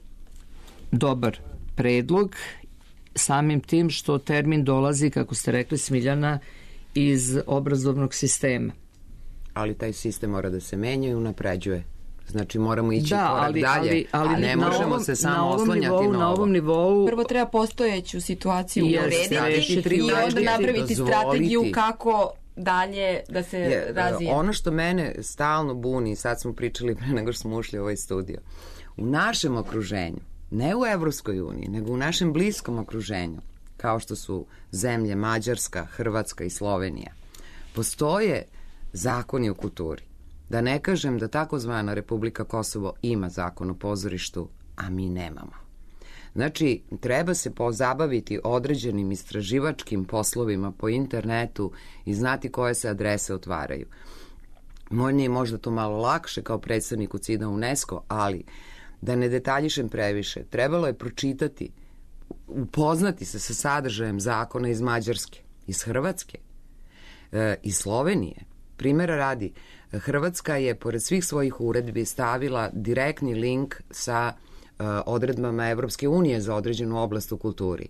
dobar predlog, samim tim što termin dolazi, kako ste rekli, Smiljana, iz obrazovnog sistema. Ali taj sistem mora da se menja i unapređuje. Znači moramo ići korak dalje, a ne možemo se samo oslanjati na ovo. Na ovom nivou prvo treba postojeću situaciju urediti i onda napraviti strategiju kako dalje da se razvije. Ono što mene stalno buni, sad smo pričali pre nego što smo ušli u ovaj studio, u našem okruženju, ne u Evropskoj uniji, nego u našem bliskom okruženju, kao što su zemlje Mađarska, Hrvatska i Slovenija, postoje zakoni o kulturi. Da ne kažem da takozvana Republika Kosovo ima zakon o pozorištu, a mi nemamo. Znači, treba se pozabaviti određenim istraživačkim poslovima po internetu i znati koje se adrese otvaraju. Meni je možda to malo lakše kao predstavniku CIDA UNESCO, ali da ne detaljišem previše, trebalo je pročitati, upoznati se sa sadržajem zakona iz Mađarske, iz Hrvatske, iz Slovenije. Primjera radi, Hrvatska je pored svih svojih uredbi stavila direktni link sa odredbama Evropske unije za određenu oblast u kulturi.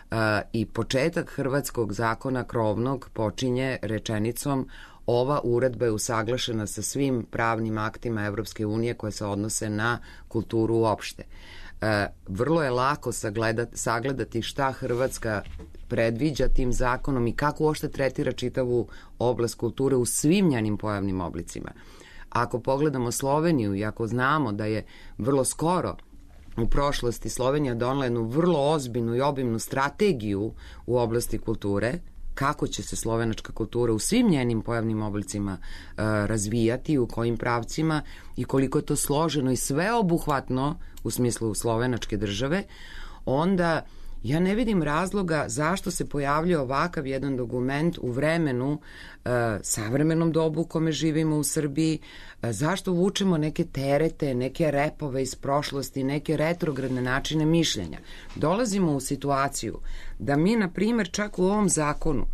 I početak hrvatskog zakona krovnog počinje rečenicom: ova uredba je usaglašena sa svim pravnim aktima Evropske unije koje se odnose na kulturu uopšte. Vrlo je lako sagledati šta Hrvatska predviđa tim zakonom i kako uopšte tretira čitavu oblast kulture u svim njenim pojavnim oblicima. Ako pogledamo Sloveniju i ako znamo da je vrlo skoro u prošlosti Slovenija donela jednu vrlo ozbiljnu i obimnu strategiju u oblasti kulture, kako će se slovenačka kultura u svim njenim pojavnim oblicima razvijati, u kojim pravcima i koliko je to složeno i sveobuhvatno u smislu slovenačke države, onda ja ne vidim razloga zašto se pojavljuje ovakav jedan dokument u vremenu, savremenom dobu u kome živimo u Srbiji, zašto vučemo neke terete, neke repove iz prošlosti, neke retrogradne načine mišljenja. Dolazimo u situaciju da mi, na primjer, čak u ovom zakonu,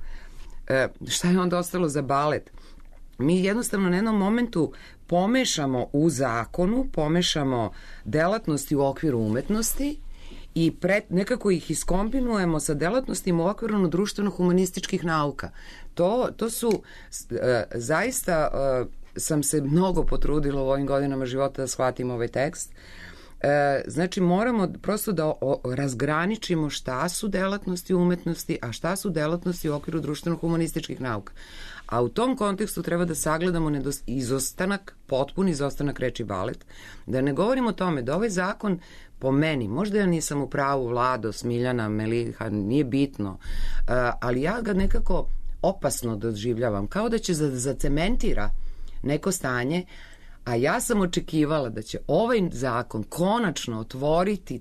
šta je onda ostalo za balet? Mi jednostavno na jednom momentu pomešamo u zakonu, pomešamo delatnosti u okviru umetnosti i nekako ih iskombinujemo sa delatnostima u okviru društveno-humanističkih nauka. To su zaista sam se mnogo potrudila u ovim godinama života da shvatim ovaj tekst. Znači moramo prosto da razgraničimo šta su delatnosti umetnosti, a šta su delatnosti u okviru društveno-humanističkih nauka. A u tom kontekstu treba da sagledamo izostanak, potpun izostanak reči balet, da ne govorimo o tome da ovaj zakon po meni, možda ja nisam u pravu, Vlado, Smiljana, Meliha, nije bitno, ali ja ga nekako opasno doživljavam, kao da će zacementira neko stanje, a ja sam očekivala da će ovaj zakon konačno otvoriti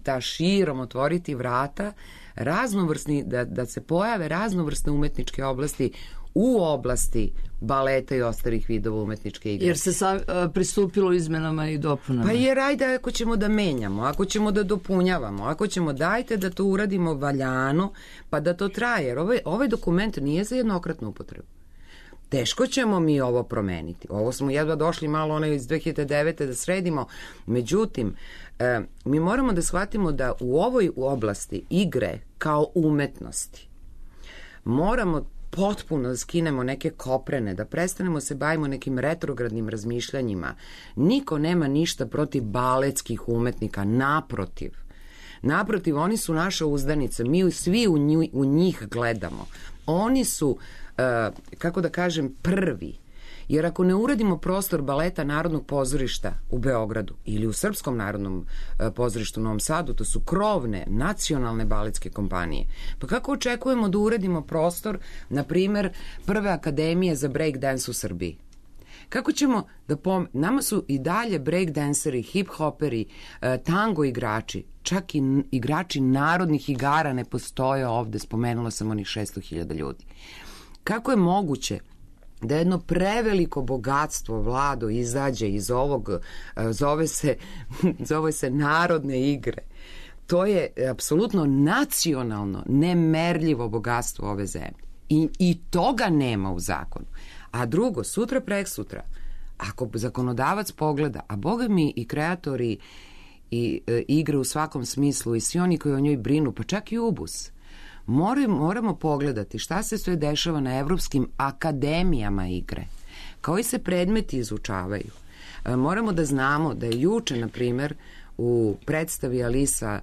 otvoriti vrata raznovrsni, da se pojave raznovrsne umetničke oblasti u oblasti baleta i ostalih vidova umetničke igre. Jer se pristupilo izmenama i dopunama. Pa jer ajde ako ćemo da menjamo, ako ćemo da dopunjavamo, ako ćemo dajte da to uradimo valjano, pa da to traje. Jer ovaj dokument nije za jednokratnu upotrebu. Teško ćemo mi ovo promeniti. Ovo smo jedva došli malo iz 2009. da sredimo. Međutim, mi moramo da shvatimo da u ovoj oblasti igre kao umetnosti moramo potpuno da skinemo neke koprene, da prestanemo se bavimo nekim retrogradnim razmišljanjima. Niko nema ništa protiv baletskih umetnika, naprotiv. Naprotiv, oni su naša uzdanica, mi svi u njih gledamo. Oni su, kako da kažem, prvi. Jer ako ne uradimo prostor baleta Narodnog pozorišta u Beogradu ili u Srpskom narodnom pozorištu u Novom Sadu, to su krovne nacionalne baletske kompanije. Pa kako očekujemo da uradimo prostor, na primer, prve akademije za breakdance u Srbiji? Kako ćemo da nama su i dalje breakdanceri, hip-hoperi, tango igrači, čak i igrači narodnih igara ne postoje ovde, spomenula sam onih 600.000 ljudi. Kako je moguće da jedno preveliko bogatstvo, Vlado, izađe iz ovog, zove se narodne igre. To je apsolutno nacionalno, nemerljivo bogatstvo ove zemlje. I toga nema u zakonu. A drugo, sutra preksutra, ako zakonodavac pogleda, a boga mi i kreatori i igre u svakom smislu i svi oni koji o njoj brinu, pa čak i UBUS, moramo pogledati šta se sve dešava na evropskim akademijama igre, koji se predmeti izučavaju. Moramo da znamo da je juče, na primer, u predstavi Alisa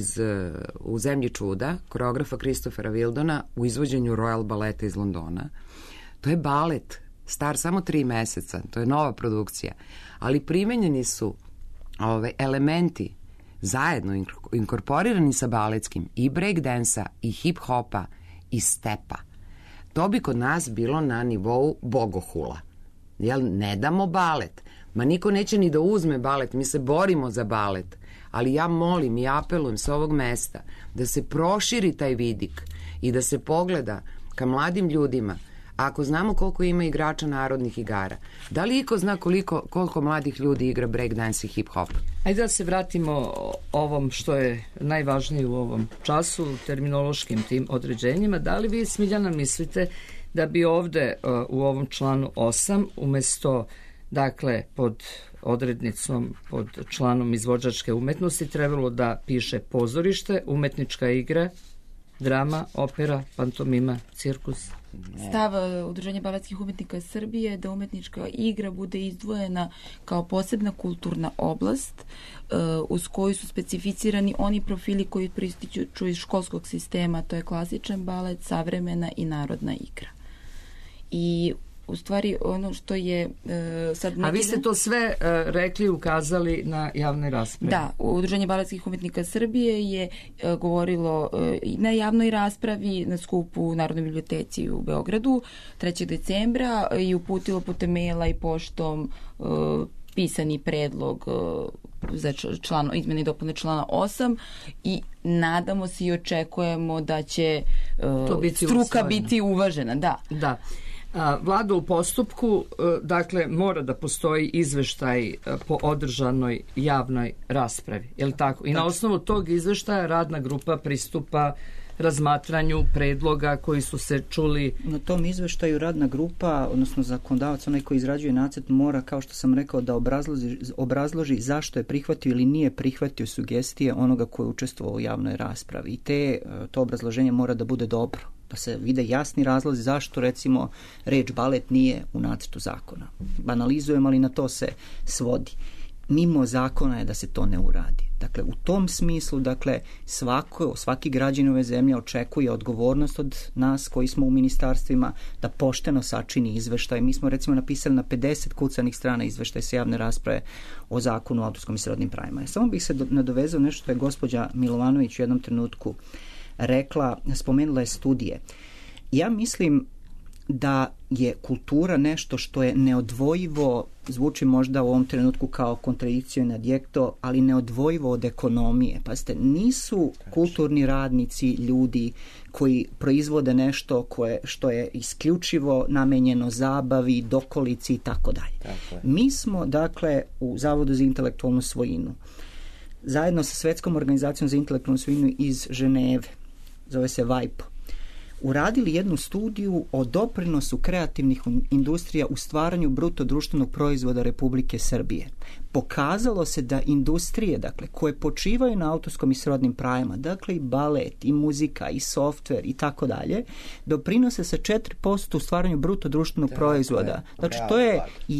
u Zemlji čuda, koreografa Christophera Wildona, u izvođenju Royal Baleta iz Londona. To je balet, star samo 3 meseca, to je nova produkcija, ali primenjeni su elementi zajedno inkorporirani sa baletskim i breakdansa i hip-hopa i stepa. To bi kod nas bilo na nivou bogohula. Jel, ne damo balet. Ma niko neće ni da uzme balet, mi se borimo za balet. Ali ja molim i apelujem s ovog mesta da se proširi taj vidik i da se pogleda ka mladim ljudima. Ako znamo koliko ima igrača narodnih igara, da li iko zna koliko mladih ljudi igra breakdance i hip-hop? Ajde da se vratimo ovom što je najvažnije u ovom času, terminološkim tim određenjima. Da li vi, Smiljana, mislite da bi ovde u ovom članu 8 umesto, dakle, pod odrednicom, pod članom izvođačke umetnosti trebalo da piše pozorište, umetnička igra, drama, opera, pantomima, cirkus? Stav Udruženja baletskih umetnika Srbije da umetnička igra bude izdvojena kao posebna kulturna oblast uz koju su specificirani oni profili koji proističu iz školskog sistema, to je klasičan balet, savremena i narodna igra. I u stvari ono što je sad... A vi ste to sve rekli, ukazali na javnoj raspravi. Da, Udruženje baletskih umetnika Srbije je govorilo na javnoj raspravi na skupu u Narodnoj biblioteci u Beogradu 3. decembra i uputilo putem maila i poštom pisani predlog za izmene i dopune člana 8 i nadamo se i očekujemo da će struka biti uvažena. Da. Vlado, u postupku, dakle, mora da postoji izveštaj po održanoj javnoj raspravi, je li tako? I na osnovu tog izveštaja radna grupa pristupa razmatranju predloga koji su se čuli. Na tom izveštaju radna grupa, odnosno zakonodavac, onaj koji izrađuje nacrt, mora, kao što sam rekao, da obrazloži zašto je prihvatio ili nije prihvatio sugestije onoga koji je učestvovao u javnoj raspravi. I to obrazloženje mora da bude dobro, da se vide jasni razlozi zašto, recimo, reč balet nije u nacrtu zakona. Banalizujemo, ali na to se svodi. Mimo zakona je da se to ne uradi. Dakle, u tom smislu, dakle, svaki građanin ove zemlje očekuje odgovornost od nas koji smo u ministarstvima da pošteno sačini izveštaj. Mi smo, recimo, napisali na 50 kucanih strana izveštaj sa javne rasprave o zakonu o autorskom i srodnim pravima. Samo bih se nadovezao nešto što je gospođa Milovanović u jednom trenutku rekla, spomenula je studije. Ja mislim da je kultura nešto što je neodvojivo, zvuči možda u ovom trenutku kao kontradikcija na adjekto, ali neodvojivo od ekonomije. Pazite, nisu kulturni radnici ljudi koji proizvode nešto što je isključivo namenjeno zabavi, dokolici i tako dalje. Mi smo, dakle, u Zavodu za intelektualnu svojinu, zajedno sa Svetskom organizacijom za intelektualnu svojinu iz Ženeve, zove se WIPO, uradili jednu studiju o doprinosu kreativnih industrija u stvaranju bruto društvenog proizvoda Republike Srbije. Pokazalo se da industrije, dakle, koje počivaju na autorskom i srodnim pravima, dakle i balet, i muzika, i softver i tako dalje, doprinose sa 4% u stvaranju bruto društvenog proizvoda. Znači, to je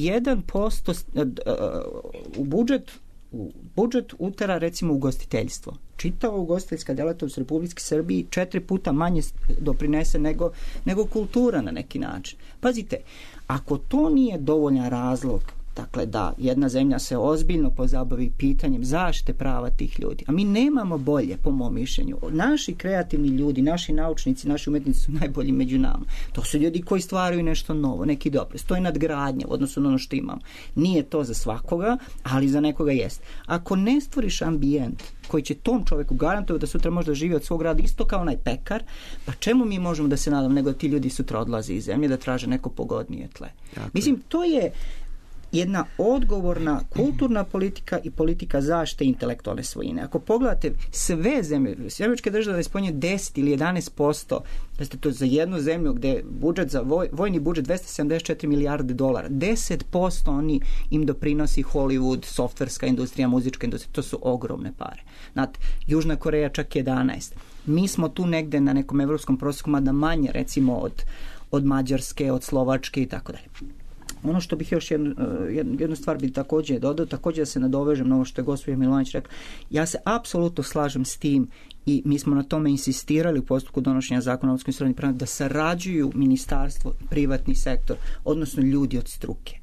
1% u budžet utera recimo ugostiteljstvo. Čitava ugostiteljska delatnost u Republike Srbije 4 puta manje doprinese nego kultura na neki način. Pazite, ako to nije dovoljan razlog, dakle da jedna zemlja se ozbiljno pozabavi pitanjem zaštite prava tih ljudi, a mi nemamo bolje, po mom mišljenju. Naši kreativni ljudi, naši naučnici, naši umetnici su najbolji među nama. To su ljudi koji stvaraju nešto novo, neki doprinos. To je nadgradnja u odnosu na ono što imamo. Nije to za svakoga, ali za nekoga jest. Ako ne stvoriš ambijent koji će tom čoveku garantovati da sutra može da živi od svog rada isto kao onaj pekar, pa čemu mi možemo da se nadamo nego da ti ljudi sutra odlaze iz zemlje da traže neko pogodnije tle. Mislim, to je jedna odgovorna kulturna politika i politika zaštite intelektualne svojine. Ako pogledate sve zemlje, američke države spominju 10 ili 11%, da ste to za jednu zemlju gdje je budžet za vojni budžet 274 milijarde dolara, 10% oni im doprinosi Hollywood, softverska industrija, muzička industrija, to su ogromne pare. Znate, Južna Koreja čak 11. Mi smo tu negde na nekom evropskom prosjeku, mada manje recimo od Mađarske, od Slovačke i tako dalje. Ono što bih još jednu stvar bi također dodao, također da se nadovežem na ovo što je gospođa Milovanović rekla. Ja se apsolutno slažem s tim i mi smo na tome insistirali u postupku donošenja zakona o autorskim i srodnim pravima da sarađuju ministarstvo i privatni sektor, odnosno ljudi od struke.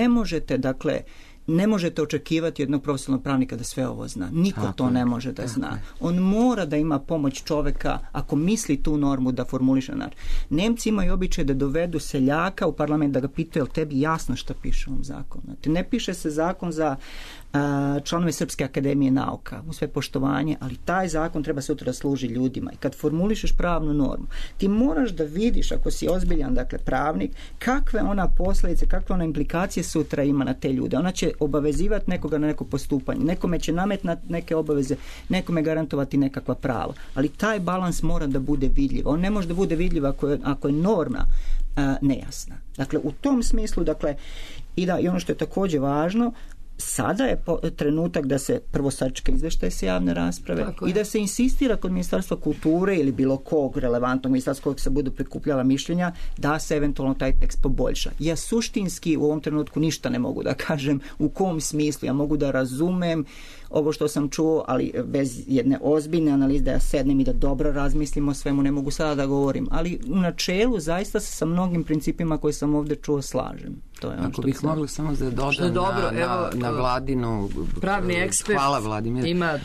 Ne možete očekivati jednog profesionalnog pravnika da sve ovo zna. Niko to ne može da zna. On mora da ima pomoć čoveka ako misli tu normu da formuliše način. Nemci imaju običaj da dovedu seljaka u parlament da ga pitaju je li tebi jasno što piše u ovom zakonu. Ne piše se zakon za članove Srpske akademije nauka, u sve poštovanje, ali taj zakon treba sutra da služi ljudima. I kad formulišeš pravnu normu, ti moraš da vidiš, ako si ozbiljan, dakle, pravnik, kakve ona posljedice, kakve ona implikacije sutra ima na te ljude. Ona će obavezivati nekoga na neko postupanje, nekome će nametnati neke obaveze, nekome garantovati nekakva prava. Ali taj balans mora da bude vidljiv. On ne može da bude vidljiv ako je norma nejasna. Dakle, u tom smislu, dakle, i ono što je također važno, sada je trenutak da se prvo sačeka izveštaj sa javne rasprave i da se insistira kod Ministarstva kulture ili bilo kog relevantnog ministarstva kojeg se budu prikupljala mišljenja da se eventualno taj tekst poboljša. Ja suštinski u ovom trenutku ništa ne mogu da kažem u kom smislu. Ja mogu da razumem ovo što sam čuo, ali bez jedne ozbiljne analize da ja sednem i da dobro razmislim o svemu, ne mogu sada da govorim. Ali u načelu zaista se sa mnogim principima koje sam ovdje čuo slažem. To je ono ako bih mogla samo da dodam na Vladinu pravni ekspert. Hvala, Vladimir. Ima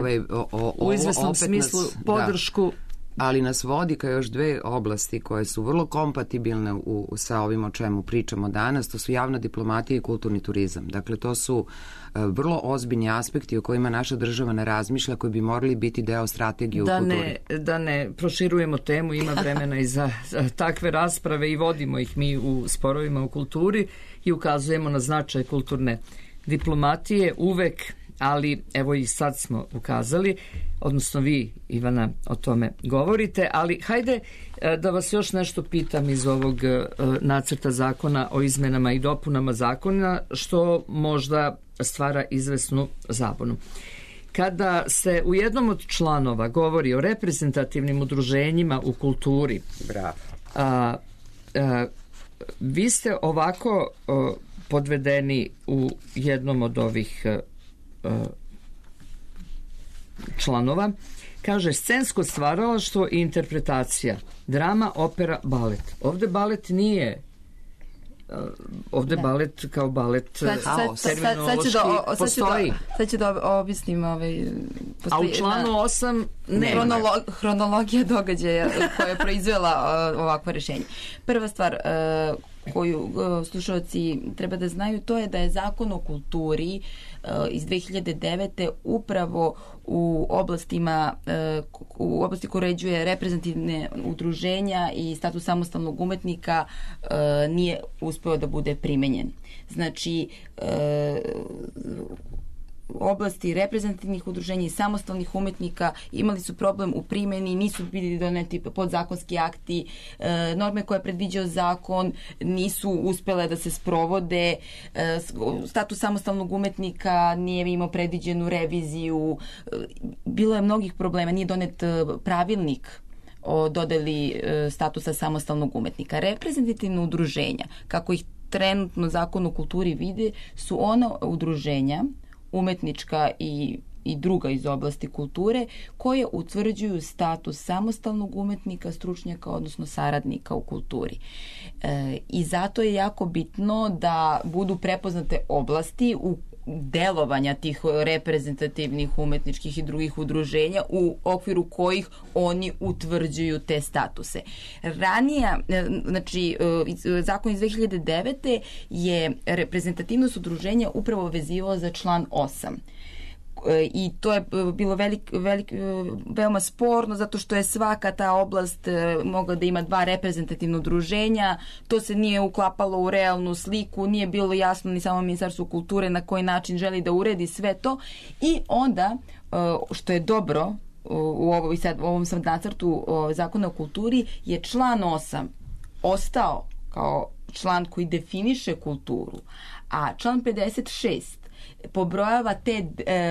u izvesnom smislu podršku. Ali nas vodi ka još dve oblasti koje su vrlo kompatibilne sa ovim o čemu pričamo danas. To su javna diplomatija i kulturni turizam. Dakle, to su vrlo ozbiljni aspekti o kojima naša država ne razmišlja, koji bi morali biti deo strategije u kulturi. Da ne proširujemo temu, ima vremena i za takve rasprave i vodimo ih mi u sporovima u kulturi i ukazujemo na značaj kulturne diplomatije uvek, ali evo i sad smo ukazali, odnosno vi, Ivana, o tome govorite, ali hajde da vas još nešto pitam iz ovog nacrta zakona o izmenama i dopunama zakona, što možda stvara izvesnu zabunu. Kada se u jednom od članova govori o reprezentativnim udruženjima u kulturi, vi ste ovako podvedeni u jednom od ovih članova. Kaže, scensko stvaralaštvo i interpretacija, drama, opera, balet. Ovdje balet nije ovde balet kao balet terminološki postoji. Sad ću da objasnim. A u članu 8 nema. Hronologija događaja koja je proizvela ovakvo rešenje. Prva stvar koju slušalci treba da znaju, to je da je Zakon o kulturi iz 2009. upravo u oblasti koja uređuje reprezentativne udruženja i status samostalnog umetnika nije uspeo da bude primenjen. Znači, oblasti reprezentativnih udruženja i samostalnih umetnika imali su problem u primjeni, nisu bili doneti podzakonski akti, norme koje je predviđao zakon nisu uspele da se sprovode, status samostalnog umetnika nije imao predviđenu reviziju, bilo je mnogih problema, nije donet pravilnik o dodeli statusa samostalnog umetnika. Reprezentativne udruženja, kako ih trenutno Zakon o kulturi vide, su ona udruženja umetnička i druga iz oblasti kulture, koje utvrđuju status samostalnog umetnika, stručnjaka, odnosno saradnika u kulturi. I zato je jako bitno da budu prepoznate oblasti u delovanja tih reprezentativnih umetničkih i drugih udruženja u okviru kojih oni utvrđuju te statuse. Ranije, znači, zakon iz 2009. je reprezentativnost udruženja upravo vezivao za član 8. I to je bilo veoma sporno, zato što je svaka ta oblast mogla da ima 2 reprezentativna udruženja, to se nije uklapalo u realnu sliku, nije bilo jasno ni samo Ministarstvu kulture na koji način želi da uredi sve to, i onda, što je dobro u ovom sad nacrtu Zakona o kulturi, je član 8 ostao kao član koji definiše kulturu, a član 56 pobrojava te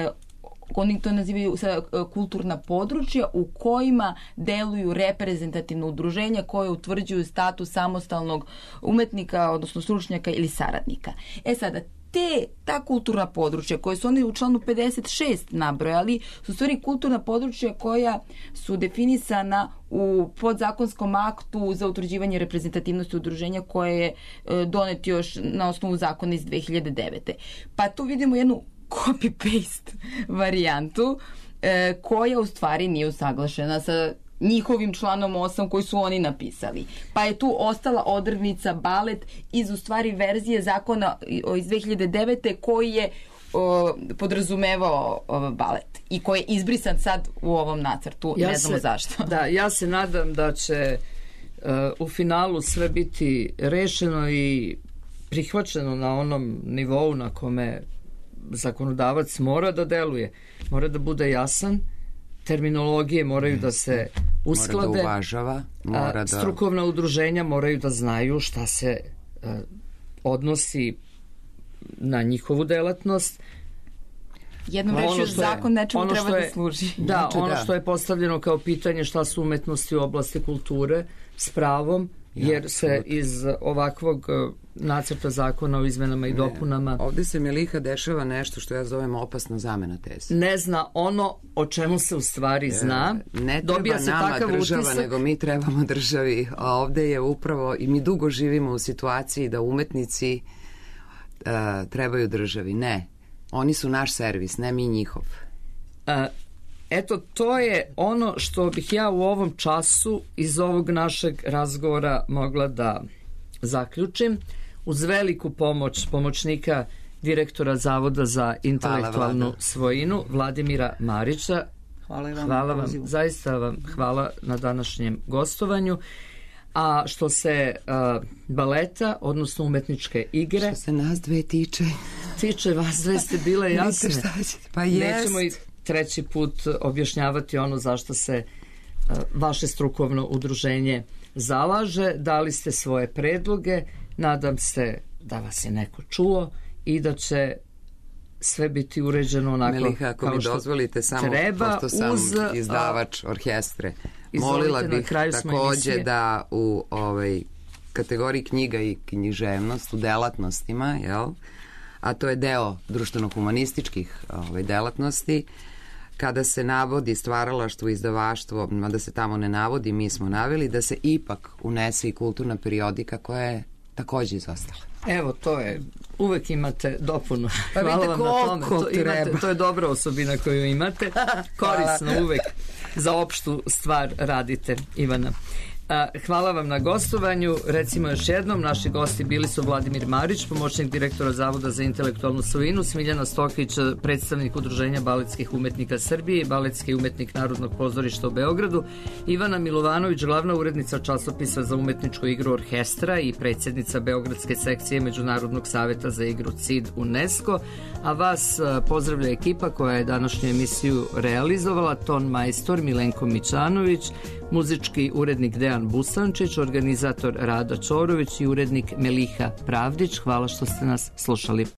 oni to nazivaju kulturna područja u kojima deluju reprezentativna udruženja koje utvrđuju status samostalnog umetnika, odnosno stručnjaka ili saradnika. Sada, ta kulturna područja koje su oni u članu 56 nabrojali su stvari kulturna područja koja su definisana u podzakonskom aktu za utvrđivanje reprezentativnosti udruženja koje je donet još na osnovu zakona iz 2009. Pa tu vidimo jednu copy-paste varijantu koja u stvari nije usaglašena sa njihovim članom 8 koji su oni napisali. Pa je tu ostala odrednica balet iz u stvari verzije zakona iz 2009. koji je podrazumevao balet i koji je izbrisan sad u ovom nacrtu. Ne znamo zašto. Da, ja se nadam da će u finalu sve biti rešeno i prihvaćeno na onom nivou na kome zakonodavac mora da deluje. Mora da bude jasan, terminologije moraju da se usklade, mora da uvažava, strukovna udruženja moraju da znaju šta se odnosi na njihovu delatnost. Jednom rečju, zakon nečemu treba da služi. Da, što je postavljeno kao pitanje šta su umetnosti u oblasti kulture, s pravom, jer se iz ovakvog nacrta zakona o izmenama i dopunama... Ovde se, Miliha, dešava nešto što ja zovem opasna zamena teze. Ne zna ono o čemu se u stvari zna. Ne treba nama država, nego mi trebamo državi. A ovde je upravo, i mi dugo živimo u situaciji da umetnici trebaju državi. Ne. Oni su naš servis, ne mi njihov. Eto, to je ono što bih ja u ovom času iz ovog našeg razgovora mogla da zaključim. Uz veliku pomoć pomoćnika direktora Zavoda za intelektualnu svojinu Vladimira Marića. Hvala vam. Zaista vam hvala na današnjem gostovanju. A što se baleta, odnosno umetničke igre... Što se nas dve tiče... Tiče vas dve ste bile jasne. Pa jest. Nećemo i treći put objašnjavati ono zašto se vaše strukovno udruženje zalaže. Dali ste svoje predloge. Nadam se da vas je neko čuo i da će sve biti uređeno onako Miliha, ako kao mi što dozvolite, samo treba, pošto sam izdavač orkestre, molila bih takođe da u kategoriji knjiga i književnost u delatnostima, a to je deo društveno-humanističkih delatnosti, kada se navodi stvaralaštvo, izdavaštvo, mada se tamo ne navodi, mi smo naveli da se ipak unese i kulturna periodika koja je takođe izostala. Evo, to je, uvek imate dopunu. Pa Hvala vidite vam na tome. treba. To je dobra osobina koju imate. Korisno uvek za opštu stvar radite, Ivana. Hvala vam na gostovanju. Recimo još jednom, naši gosti bili su Vladimir Marić, pomoćnik direktora Zavoda za intelektualnu svojinu, Smiljana Stokić, predstavnik Udruženja baletskih umetnika Srbije i baletski umetnik Narodnog pozorišta u Beogradu, Ivana Milovanović, glavna urednica časopisa za umetničku igru Orkestra i predsjednica Beogradske sekcije Međunarodnog saveta za igru CID UNESCO, a vas pozdravlja ekipa koja je današnju emisiju realizovala, ton majstor Milenko Mićanović, muzički urednik Dejan Busančić, organizator Rada Čorović i urednik Meliha Pravdić. Hvala što ste nas slušali.